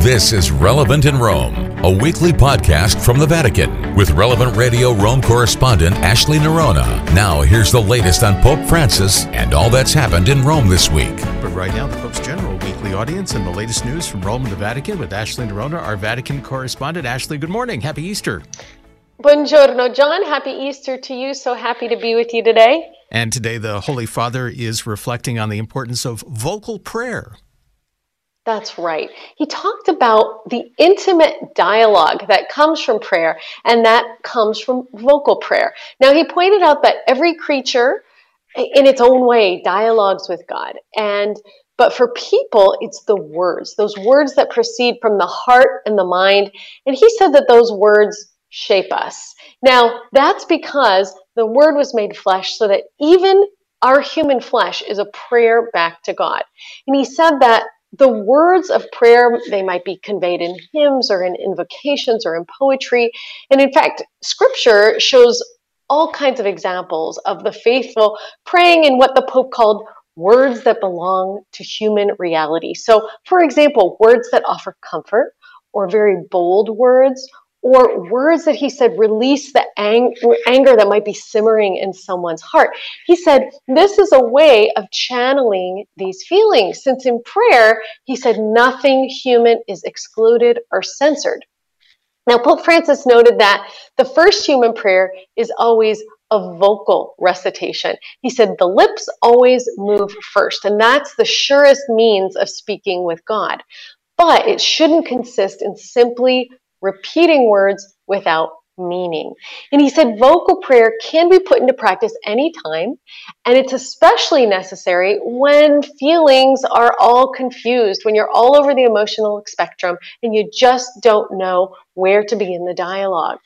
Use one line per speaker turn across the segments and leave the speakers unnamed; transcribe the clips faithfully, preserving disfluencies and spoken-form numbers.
This is Relevant in Rome, a weekly podcast from the Vatican with Relevant Radio Rome correspondent Ashley Nerona. Now, here's the latest on Pope Francis and all that's happened in Rome this week.
But right now, the Pope's General Weekly Audience and the latest news from Rome and the Vatican with Ashley Nerona, our Vatican correspondent. Ashley, good morning. Happy Easter.
Buongiorno, John. Happy Easter to you. So happy to be with you today.
And today, the Holy Father is reflecting on the importance of vocal prayer.
That's right. He talked about the intimate dialogue that comes from prayer, and that comes from vocal prayer. Now, he pointed out that every creature, in its own way, dialogues with God. And but for people, it's the words, those words that proceed from the heart and the mind. And he said that those words shape us. Now, that's because the Word was made flesh so that even our human flesh is a prayer back to God. And he said that the words of prayer, they might be conveyed in hymns or in invocations or in poetry. And in fact, Scripture shows all kinds of examples of the faithful praying in what the Pope called words that belong to human reality. So, for example, words that offer comfort, or very bold words, or words that he said release the ang- anger that might be simmering in someone's heart. He said this is a way of channeling these feelings, since in prayer, he said nothing human is excluded or censored. Now, Pope Francis noted that the first human prayer is always a vocal recitation. He said the lips always move first, and that's the surest means of speaking with God. But it shouldn't consist in simply repeating words without meaning. And he said vocal prayer can be put into practice anytime, and it's especially necessary when feelings are all confused, when you're all over the emotional spectrum and you just don't know where to begin the dialogue.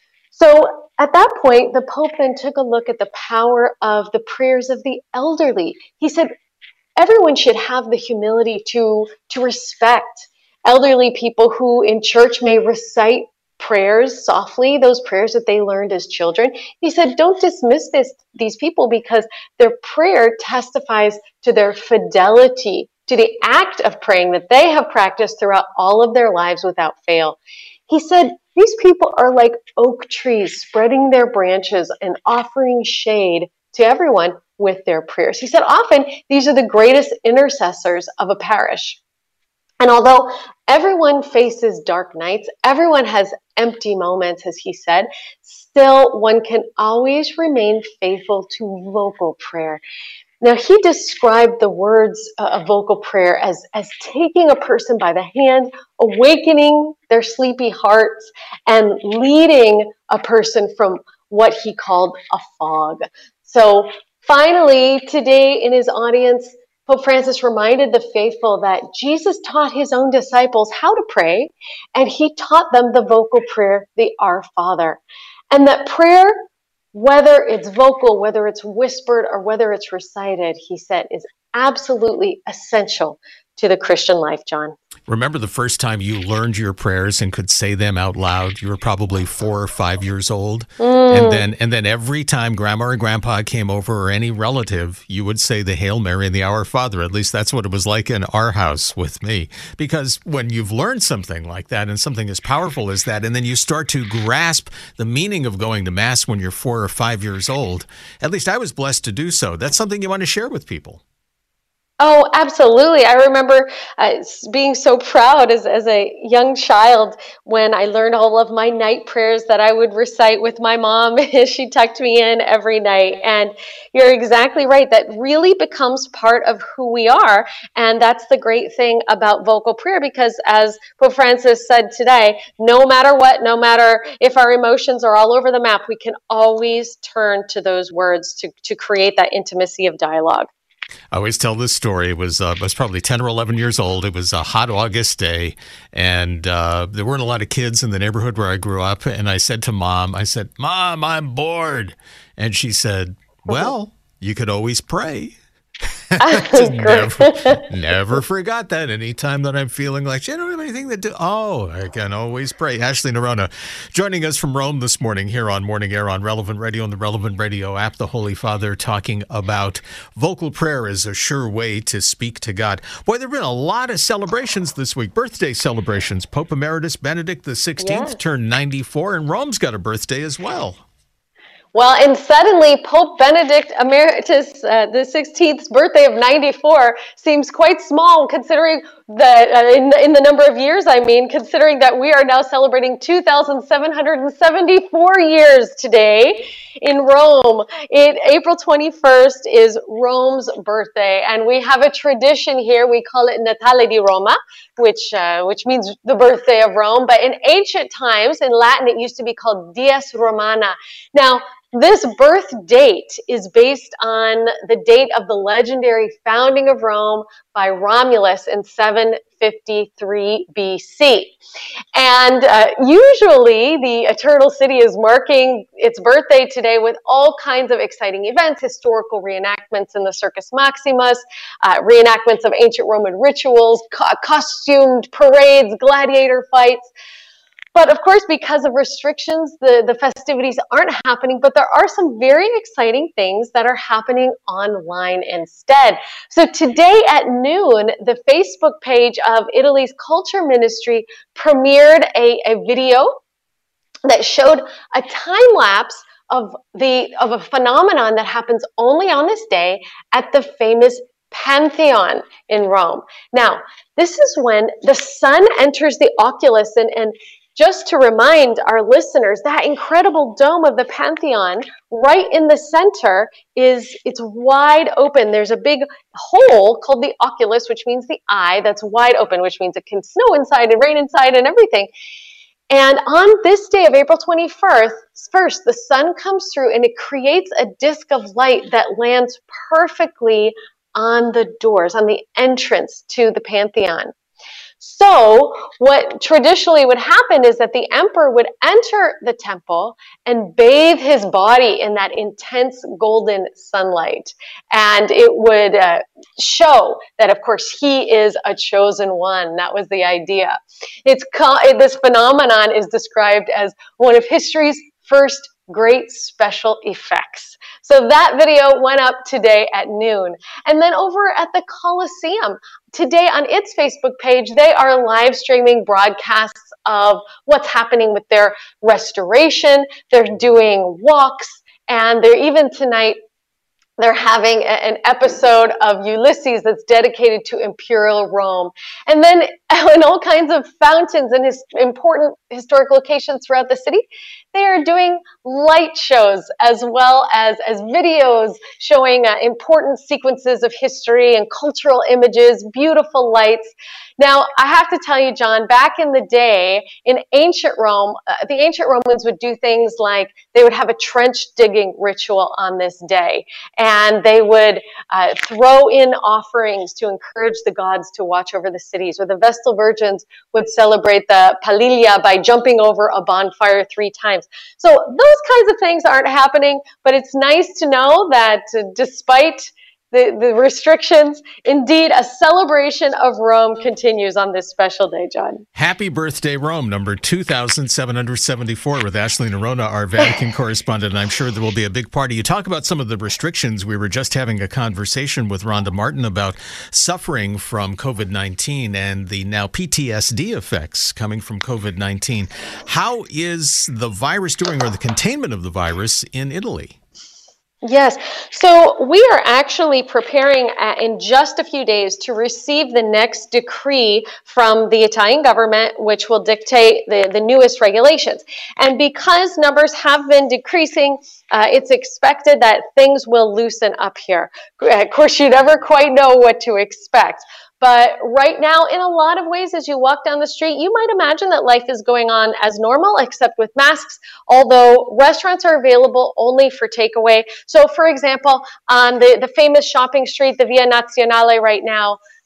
So at that point, the Pope then took a look at the power of the prayers of the elderly. He said everyone should have the humility to, to respect elderly people who in church may recite prayers softly, those prayers that they learned as children. He said, don't dismiss this, these people because their prayer testifies to their fidelity, to the act of praying that they have practiced throughout all of their lives without fail. He said, these people are like oak trees spreading their branches and offering shade to everyone with their prayers. He said, often these are the greatest intercessors of a parish. And although everyone faces dark nights, everyone has empty moments, as he said, still one can always remain faithful to vocal prayer. Now, he described the words of vocal prayer as, as taking a person by the hand, awakening their sleepy hearts, and leading a person from what he called a fog. So finally, today in his audience, Pope Francis reminded the faithful that Jesus taught his own disciples how to pray, and he taught them the vocal prayer, the Our Father. And that prayer, whether it's vocal, whether it's whispered, or whether it's recited, he said, is absolutely essential to the Christian life, John.
Remember the first time you learned your prayers and could say them out loud? You were probably four or five years old. Mm. And then and then every time Grandma or Grandpa came over or any relative, you would say the Hail Mary and the Our Father. At least that's what it was like in our house with me. Because when you've learned something like that and something as powerful as that, and then you start to grasp the meaning of going to Mass when you're four or five years old, at least I was blessed to do so. That's something you want to share with people.
Oh, absolutely. I remember uh, being so proud as, as a young child when I learned all of my night prayers that I would recite with my mom as she tucked me in every night. And you're exactly right. That really becomes part of who we are. And that's the great thing about vocal prayer, because as Pope Francis said today, no matter what, no matter if our emotions are all over the map, we can always turn to those words to, to create that intimacy of dialogue.
I always tell this story. It was, uh, I was probably ten or eleven years old. It was a hot August day, and uh, there weren't a lot of kids in the neighborhood where I grew up. And I said to Mom, I said, Mom, I'm bored. And she said, well, you could always pray. Just never, never forgot that. Anytime that I'm feeling like, I don't have anything to do, oh, I can always pray. Ashley Noronha joining us from Rome this morning here on Morning Air on Relevant Radio and the Relevant Radio app. The Holy Father talking about vocal prayer is a sure way to speak to God. Boy, there have been a lot of celebrations this week, birthday celebrations. Pope Emeritus Benedict the sixteenth yeah. turned ninety-four, and Rome's got a birthday as well.
Well, and suddenly Pope Benedict Emeritus uh, the sixteenth's birthday of ninety-four seems quite small, considering that uh, in, in the number of years, I mean, considering that we are now celebrating two thousand seven hundred seventy-four years today in Rome. It, April twenty-first is Rome's birthday, and we have a tradition here. We call it Natale di Roma, which uh, which means the birthday of Rome. But in ancient times, in Latin, it used to be called Dies Romana. Now, this birth date is based on the date of the legendary founding of Rome by Romulus in seven fifty-three B C. And uh, usually the Eternal City is marking its birthday today with all kinds of exciting events, historical reenactments in the Circus Maximus, uh, reenactments of ancient Roman rituals, co- costumed parades, gladiator fights. But of course, because of restrictions, the, the festivities aren't happening, but there are some very exciting things that are happening online instead. So today at noon, the Facebook page of Italy's Culture Ministry premiered a, a video that showed a time lapse of the of a phenomenon that happens only on this day at the famous Pantheon in Rome. Now, this is when the sun enters the oculus, and, and just to remind our listeners, that incredible dome of the Pantheon right in the center is, it's wide open. There's a big hole called the oculus, which means the eye, that's wide open, which means it can snow inside and rain inside and everything. And on this day of April twenty-first, first, the sun comes through and it creates a disk of light that lands perfectly on the doors, on the entrance to the Pantheon. So what traditionally would happen is that the emperor would enter the temple and bathe his body in that intense golden sunlight. And it would uh, show that, of course, he is a chosen one. That was the idea. It's this phenomenon is described as one of history's first great special effects. So that video went up today at noon. And then over at the Colosseum, today on its Facebook page, they are live streaming broadcasts of what's happening with their restoration. They're doing walks, and they're even tonight, they're having a, an episode of Ulysses that's dedicated to Imperial Rome. And then in all kinds of fountains and his important historic locations throughout the city, they are doing light shows as well as, as videos showing uh, important sequences of history and cultural images, beautiful lights. Now, I have to tell you, John, back in the day, in ancient Rome, uh, the ancient Romans would do things like they would have a trench digging ritual on this day, and they would uh, throw in offerings to encourage the gods to watch over the cities, or the Vestal Virgins would celebrate the Palilia by jumping over a bonfire three times. So those kinds of things aren't happening, but it's nice to know that uh, despite The, the restrictions, indeed, a celebration of Rome continues on this special day, John.
Happy birthday, Rome, number two thousand seven hundred seventy-four, with Ashley Noronha, our Vatican correspondent. And I'm sure there will be a big party. You talk about some of the restrictions. We were just having a conversation with Rhonda Martin about suffering from COVID nineteen and the now P T S D effects coming from COVID nineteen. How is the virus doing, or the containment of the virus in Italy?
Yes. So we are actually preparing uh, in just a few days to receive the next decree from the Italian government, which will dictate the, the newest regulations. And because numbers have been decreasing, uh, it's expected that things will loosen up here. Of course, you never quite know what to expect. But right now, in a lot of ways, as you walk down the street, you might imagine that life is going on as normal, except with masks, although restaurants are available only for takeaway. So, for example, on the, the famous shopping street, the Via Nazionale right now, uh,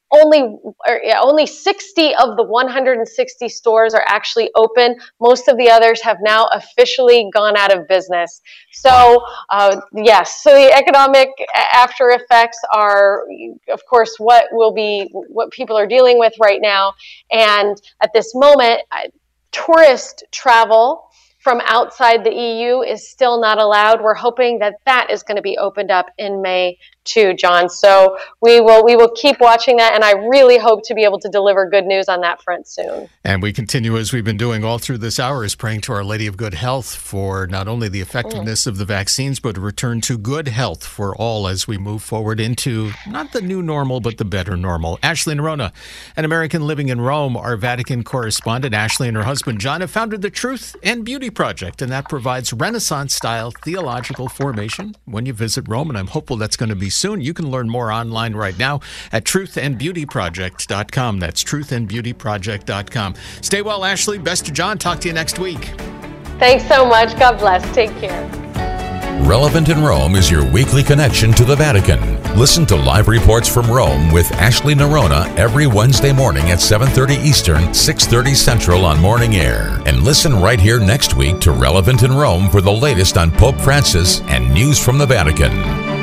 only or, yeah, only sixty of the one hundred sixty stores are actually open. Most of the others have now officially gone out of business. So uh, yes, so the economic after effects are, of course, what will be what people are dealing with right now. And at this moment, tourist travel from outside the E U is still not allowed. We're hoping that that is going to be opened up in May too, John. So we will we will keep watching that, and I really hope to be able to deliver good news on that front soon.
And we continue, as we've been doing all through this hour, is praying to Our Lady of Good Health for not only the effectiveness mm. of the vaccines, but a return to good health for all as we move forward into not the new normal, but the better normal. Ashley Nerona, an American living in Rome, our Vatican correspondent. Ashley and her husband, John, have founded the Truth and Beauty Project, and that provides Renaissance-style theological formation when you visit Rome, and I'm hopeful that's going to be soon. You can learn more online right now at truth and beauty project dot com. That's truth and beauty project dot com. Stay well, Ashley. Best to John. Talk to you next week.
Thanks so much. God bless. Take care.
Relevant in Rome is your weekly connection to the Vatican. Listen to live reports from Rome with Ashley Nerona every Wednesday morning at seven thirty Eastern, six thirty Central on Morning Air. And listen right here next week to Relevant in Rome for the latest on Pope Francis and news from the Vatican.